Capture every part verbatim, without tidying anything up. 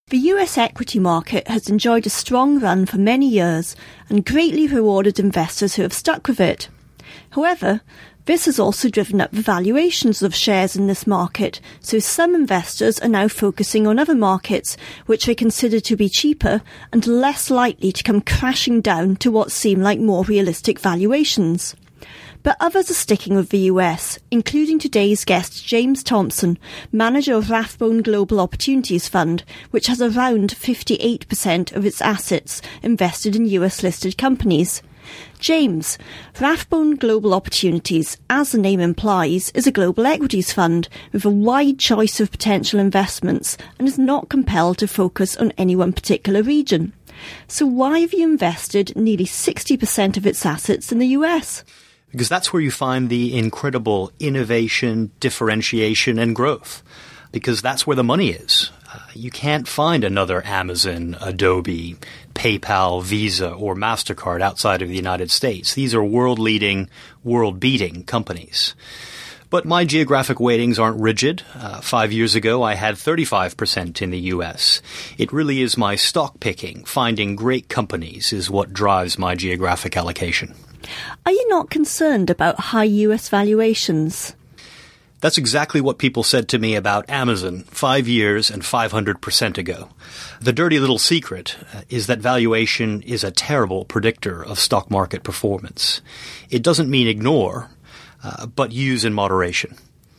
The U S equity market has enjoyed a strong run for many years and greatly rewarded investors who have stuck with it. However, this has also driven up the valuations of shares in this market, so some investors are now focusing on other markets which they consider to be cheaper and less likely to come crashing down to what seem like more realistic valuations. But others are sticking with the U S, including today's guest James Thompson, manager of Rathbone Global Opportunities Fund, which has around fifty-eight percent of its assets invested in U S-listed companies. James, Rathbone Global Opportunities, as the name implies, is a global equities fund with a wide choice of potential investments and is not compelled to focus on any one particular region. So why have you invested nearly sixty percent of its assets in the U S? Because that's where you find the incredible innovation, differentiation, and growth. Because that's where the money is. Uh, you can't find another Amazon, Adobe, PayPal, Visa, or MasterCard outside of the United States. These are world-leading, world-beating companies. But my geographic weightings aren't rigid. Uh, five years ago, I had thirty-five percent in the U S. It really is my stock picking. Finding great companies is what drives my geographic allocation. Are you not concerned about high U S valuations? That's exactly what people said to me about Amazon five years and five hundred percent ago. The dirty little secret is that valuation is a terrible predictor of stock market performance. It doesn't mean ignore, uh, but use in moderation.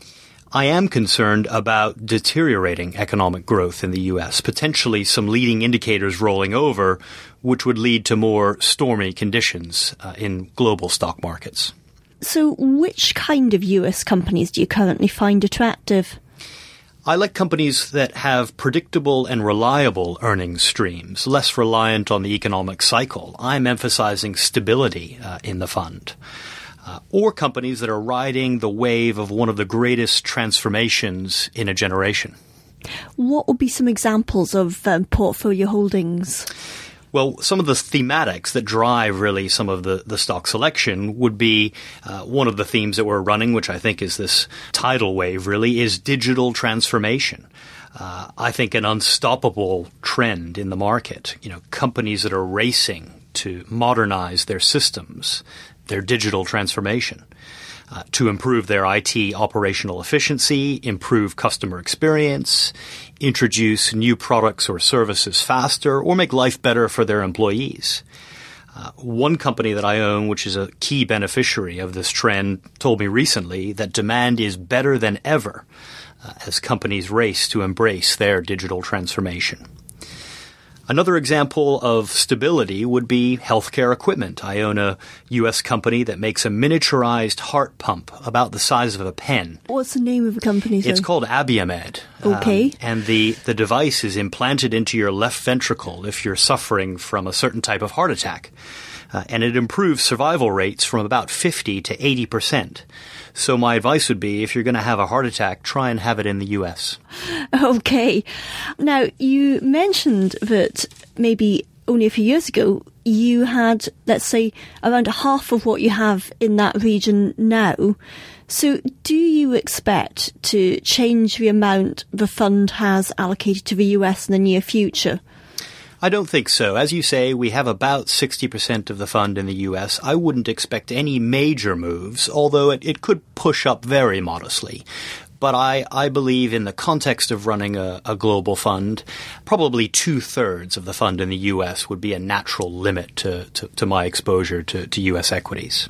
I am concerned about deteriorating economic growth in the U S, potentially some leading indicators rolling over, which would lead to more stormy conditions uh, in global stock markets. So which kind of U S companies do you currently find attractive? I like companies that have predictable and reliable earnings streams, less reliant on the economic cycle. I'm emphasizing stability uh, in the fund. Uh, or companies that are riding the wave of one of the greatest transformations in a generation. What would be some examples of um, portfolio holdings? Well, some of the thematics that drive really some of the, the stock selection would be uh, one of the themes that we're running, which I think is this tidal wave really, is digital transformation. Uh, I think an unstoppable trend in the market, you know, companies that are racing to modernize their systems, their digital transformation, uh, to improve their I T operational efficiency, improve customer experience, introduce new products or services faster, or make life better for their employees. Uh, one company that I own, which is a key beneficiary of this trend, told me recently that demand is better than ever uh, as companies race to embrace their digital transformation. Another example of stability would be healthcare equipment. I own a U S company that makes a miniaturized heart pump about the size of a pen. What's the name of the company? It's called Abiomed. Okay. Um, and the, the device is implanted into your left ventricle if you're suffering from a certain type of heart attack. Uh, and it improves survival rates from about fifty to eighty percent. So my advice would be, if you're going to have a heart attack, try and have it in the U S. Okay. Now, you mentioned that maybe only a few years ago you had, let's say, around half of what you have in that region now. So do you expect to change the amount the fund has allocated to the U S in the near future? I don't think so. As you say, we have about sixty percent of the fund in the U S. I wouldn't expect any major moves, although it, it could push up very modestly. But I, I believe in the context of running a, a global fund, probably two-thirds of the fund in the U S would be a natural limit to, to, to my exposure to, to U S equities.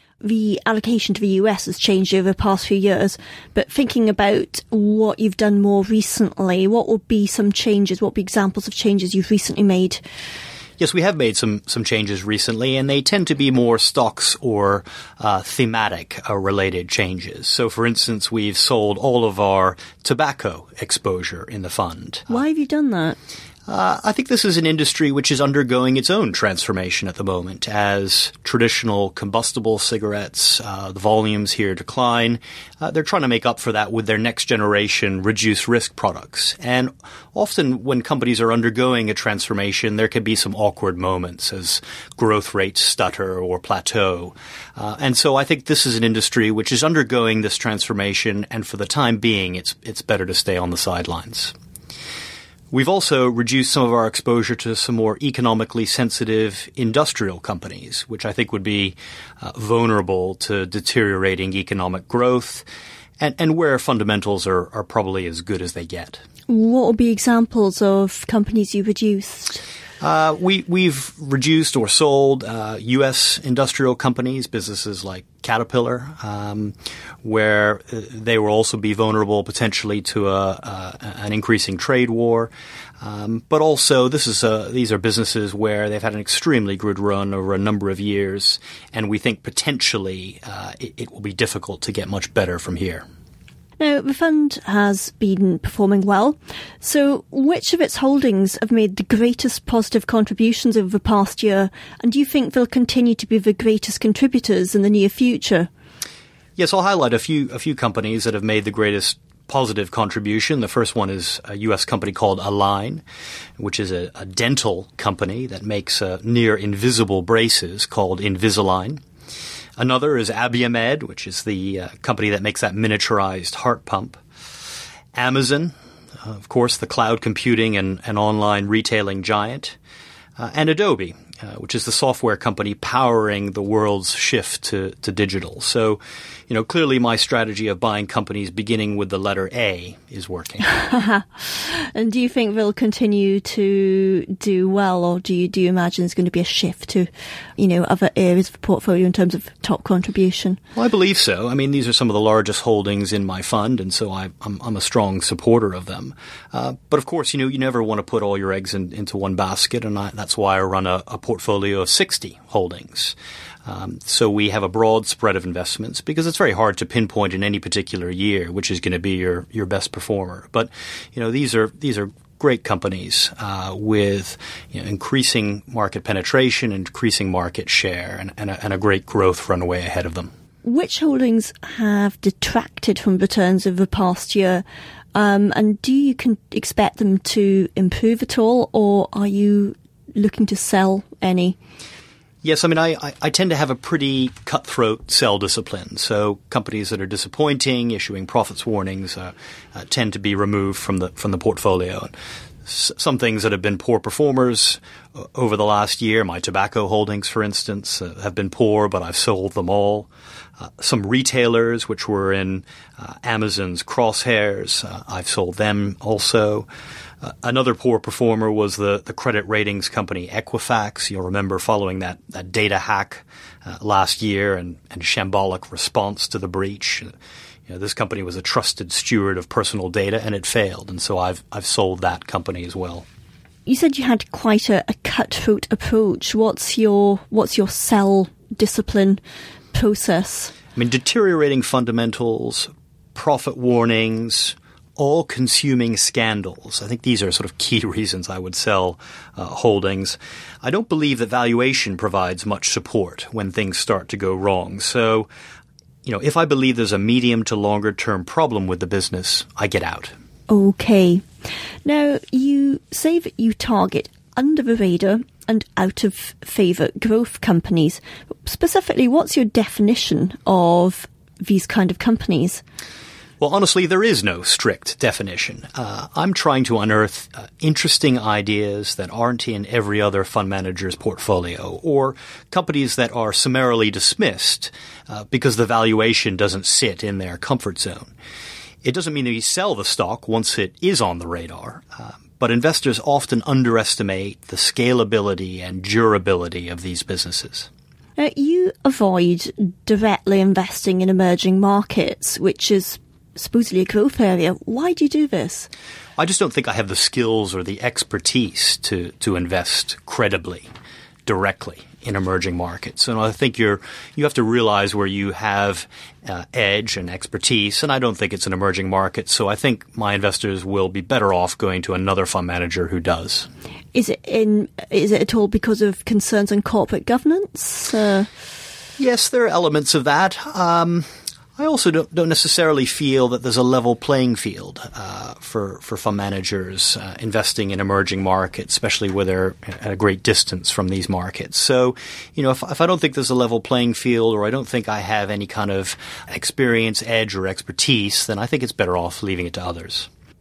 The allocation to the U S has changed over the past few years, but thinking about what you've done more recently, what would be some changes, what would be examples of changes you've recently made? Yes, we have made some, some changes recently, and they tend to be more stocks or uh, thematic uh, related changes. So, for instance, we've sold all of our tobacco exposure in the fund. Why have you done that? Uh, I think this is an industry which is undergoing its own transformation at the moment as traditional combustible cigarettes, uh, the volumes here decline. Uh, they're trying to make up for that with their next generation reduced risk products. And often when companies are undergoing a transformation, there can be some awkward moments as growth rates stutter or plateau. Uh, and so I think this is an industry which is undergoing this transformation, and for the time being, it's it's better to stay on the sidelines. We've also reduced some of our exposure to some more economically sensitive industrial companies, which I think would be uh, vulnerable to deteriorating economic growth and, and where fundamentals are, are probably as good as they get. What would be examples of companies you reduced? Uh, we, we've reduced or sold uh, U S industrial companies, businesses like Caterpillar, um, where they will also be vulnerable potentially to a, a, an increasing trade war. Um, but also, this is a, these are businesses where they've had an extremely good run over a number of years, and we think potentially uh, it, it will be difficult to get much better from here. Now, the fund has been performing well. So which of its holdings have made the greatest positive contributions over the past year? And do you think they'll continue to be the greatest contributors in the near future? Yes, I'll highlight a few a few companies that have made the greatest positive contribution. The first one is a U S company called Align, which is a, a dental company that makes uh, near invisible braces called Invisalign. Another is Abiomed, which is the uh, company that makes that miniaturized heart pump. Amazon, uh, of course, the cloud computing and, and online retailing giant. Uh, and Adobe, uh, which is the software company powering the world's shift to, to digital. So, you know, clearly my strategy of buying companies beginning with the letter A is working. And do you think they'll continue to do well, or do you do you imagine there's going to be a shift to, you know, other areas of the portfolio in terms of top contribution? Well, I believe so. I mean, these are some of the largest holdings in my fund, and so I, I'm, I'm a strong supporter of them. Uh, but of course, you know, you never want to put all your eggs in, into one basket, and I, that's why I run a, a portfolio of sixty holdings. Um, so we have a broad spread of investments because it's very hard to pinpoint in any particular year which is going to be your, your best performer. But, you know, these are these are great companies uh, with you know, increasing market penetration, increasing market share, and, and, a, and a great growth runway ahead of them. Which holdings have detracted from returns over the past year? Um, and do you can expect them to improve at all, or are you looking to sell any? Yes, I mean, I, I, I tend to have a pretty cutthroat sell discipline. So companies that are disappointing, issuing profits warnings, uh, uh, tend to be removed from the from the portfolio. S- some things that have been poor performers uh, over the last year, my tobacco holdings, for instance, uh, have been poor, but I've sold them all. Uh, some retailers, which were in uh, Amazon's crosshairs, uh, I've sold them also. Uh, another poor performer was the, the credit ratings company Equifax. You'll remember following that, that data hack uh, last year and, and shambolic response to the breach. Uh, you know, this company was a trusted steward of personal data, and it failed. And so I've I've sold that company as well. You said you had quite a, a cutthroat approach. What's your what's your sell discipline process? I mean, deteriorating fundamentals, profit warnings, all-consuming scandals. I think these are sort of key reasons I would sell uh, holdings. I don't believe that valuation provides much support when things start to go wrong. So, you know, if I believe there's a medium to longer-term problem with the business, I get out. Okay. Now, you say that you target under-the-radar and out-of-favour growth companies. Specifically, what's your definition of these kind of companies? Well, honestly, there is no strict definition. Uh, I'm trying to unearth uh, interesting ideas that aren't in every other fund manager's portfolio, or companies that are summarily dismissed uh, because the valuation doesn't sit in their comfort zone. It doesn't mean that you sell the stock once it is on the radar, uh, but investors often underestimate the scalability and durability of these businesses. Now, you avoid directly investing in emerging markets, which is supposedly a growth area. Why do you do this? I just don't think I have the skills or the expertise to, to invest credibly, directly in emerging markets. And I think you're you have to realize where you have uh, edge and expertise, and I don't think it's an emerging market. So I think my investors will be better off going to another fund manager who does. Is it in? Is it at all because of concerns on corporate governance? Uh... Yes, there are elements of that. Um, I also don't, don't necessarily feel that there's a level playing field uh, for for fund managers uh, investing in emerging markets, especially where they're at a great distance from these markets. So, you know, if, if I don't think there's a level playing field, or I don't think I have any kind of experience, edge, or expertise, then I think it's better off leaving it to others.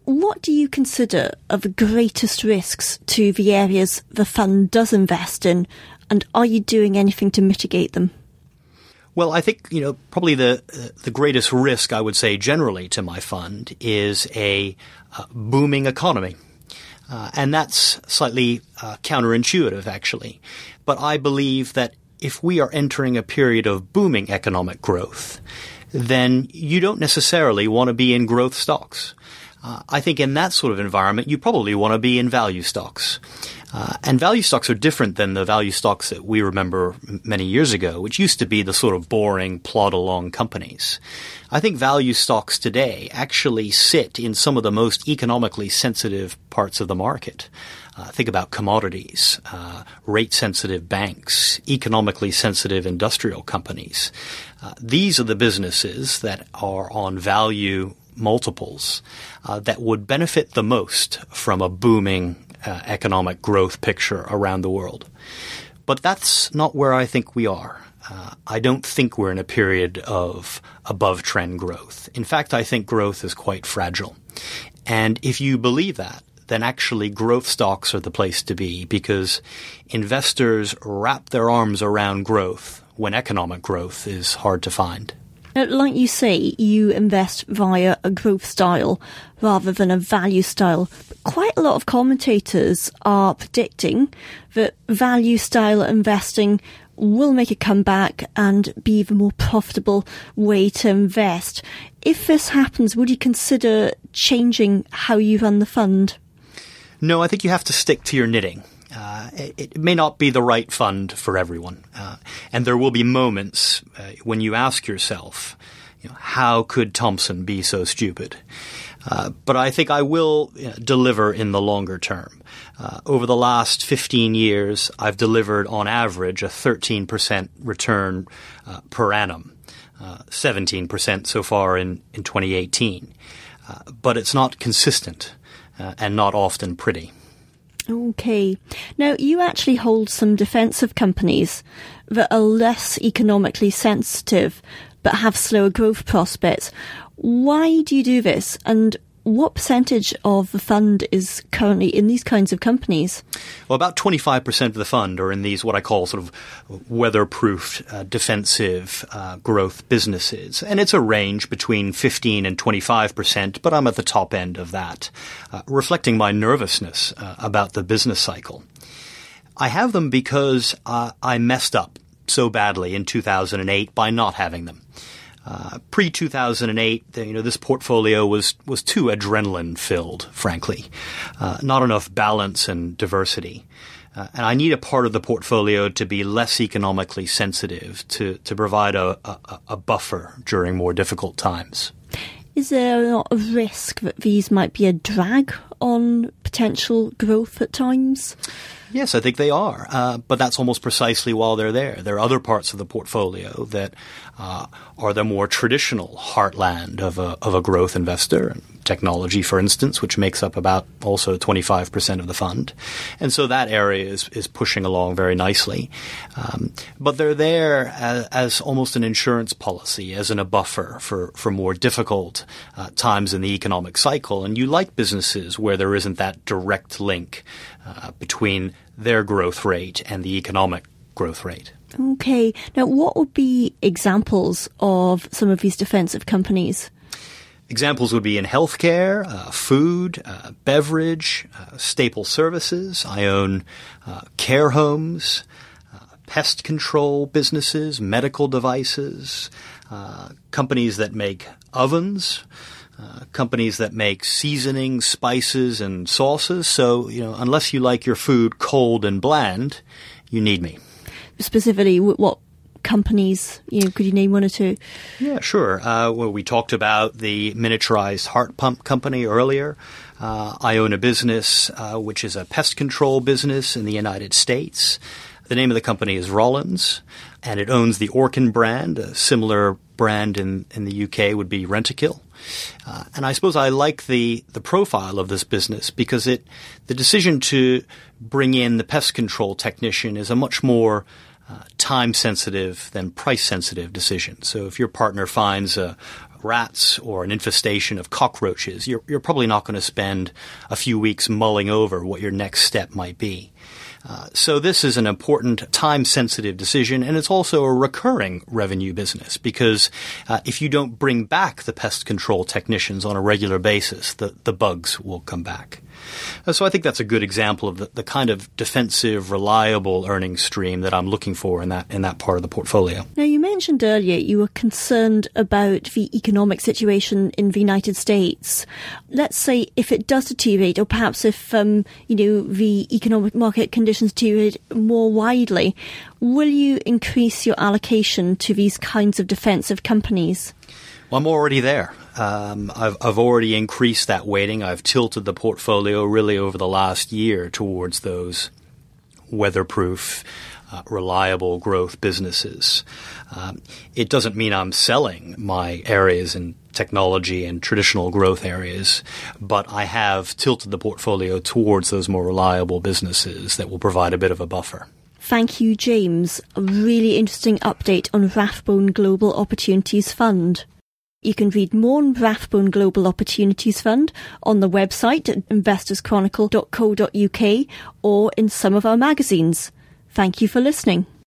what do you consider are the greatest risks to the areas the fund does invest in, and are you doing anything to mitigate them? Well, I think, you know, probably the uh, the greatest risk, I would say, generally to my fund is a uh, booming economy. Uh, and that's slightly uh, counterintuitive, actually. But I believe that if we are entering a period of booming economic growth, then you don't necessarily want to be in growth stocks. Uh, I think in that sort of environment, you probably want to be in value stocks. Uh, and value stocks are different than the value stocks that we remember many years ago, which used to be the sort of boring, plod-along companies. I think value stocks today actually sit in some of the most economically sensitive parts of the market. Uh, think about commodities, uh, rate-sensitive banks, economically sensitive industrial companies. Uh, these are the businesses that are on value multiples uh, that would benefit the most from a booming uh, economic growth picture around the world. But that's not where I think we are. Uh, I don't think we're in a period of above-trend growth. In fact, I think growth is quite fragile. And if you believe that, then actually growth stocks are the place to be, because investors wrap their arms around growth when economic growth is hard to find. Now, like you say, you invest via a growth style rather than a value style. But quite a lot of commentators are predicting that value style investing will make a comeback and be the more profitable way to invest. If this happens, would you consider changing how you run the fund? No, I think you have to stick to your knitting. Uh, it, it may not be the right fund for everyone. Uh, and there will be moments uh, when you ask yourself, you know, how could Thomson be so stupid? Uh, but I think I will you know, deliver in the longer term. Uh, over the last fifteen years, I've delivered on average a thirteen percent return uh, per annum, uh, seventeen percent so far in, in twenty eighteen. Uh, but it's not consistent uh, and not often pretty. Okay. Now, you actually hold some defensive companies that are less economically sensitive but have slower growth prospects. Why do you do this? And what percentage of the fund is currently in these kinds of companies? Well, about twenty-five percent of the fund are in these what I call sort of weather-proof, uh, defensive uh, growth businesses. And it's a range between fifteen and twenty-five percent, but I'm at the top end of that, uh, reflecting my nervousness uh, about the business cycle. I have them because uh, I messed up so badly in two thousand eight by not having them. Uh, pre two thousand eight, you know, this portfolio was, was too adrenaline-filled, frankly. Uh, not enough balance and diversity. Uh, and I need a part of the portfolio to be less economically sensitive to, to provide a, a, a buffer during more difficult times. Is there not a risk that these might be a drag on potential growth at times? Yes, I think they are. Uh, but that's almost precisely why they're there. There are other parts of the portfolio that uh, are the more traditional heartland of a, of a growth investor. Technology, for instance, which makes up about also twenty-five percent of the fund. And so that area is, is pushing along very nicely. Um, but they're there as, as almost an insurance policy, as in a buffer for, for more difficult uh, times in the economic cycle. And you like businesses where there isn't that direct link uh, between their growth rate and the economic growth rate. Okay. Now, what would be examples of some of these defensive companies? Examples would be in healthcare, uh, food, uh, beverage, uh, staple services. I own uh, care homes, uh, pest control businesses, medical devices, uh, companies that make ovens, uh, companies that make seasonings, spices, and sauces. So, you know, unless you like your food cold and bland, you need me. Specifically, what companies, you know, could you name one or two? Yeah, sure. Uh, well, we talked about the miniaturized heart pump company earlier. Uh, I own a business uh, which is a pest control business in the United States. The name of the company is Rollins, and it owns the Orkin brand. A similar brand in, in the U K would be Rentokil. Uh, and I suppose I like the, the profile of this business because it the decision to bring in the pest control technician is a much more Uh, time-sensitive than price-sensitive decision. So if your partner finds a, rats or an infestation of cockroaches, you're, you're probably not going to spend a few weeks mulling over what your next step might be. Uh, so this is an important time-sensitive decision, and it's also a recurring revenue business because uh, if you don't bring back the pest control technicians on a regular basis, the, the bugs will come back. Uh, so I think that's a good example of the, the kind of defensive, reliable earnings stream that I'm looking for in that in that part of the portfolio. Now, you mentioned earlier you were concerned about the economic situation in the United States. Let's say if it does deteriorate, or perhaps if um, you know the economic market conditions deteriorate more widely, will you increase your allocation to these kinds of defensive companies? Well, I'm already there. Um, I've, I've already increased that weighting. I've tilted the portfolio really over the last year towards those weatherproof, uh, reliable growth businesses. Um, it doesn't mean I'm selling my areas in technology and traditional growth areas, but I have tilted the portfolio towards those more reliable businesses that will provide a bit of a buffer. Thank you, James. A really interesting update on Rathbone Global Opportunities Fund. You can read more on Rathbone Global Opportunities Fund on the website at investors chronicle dot co dot uk or in some of our magazines. Thank you for listening.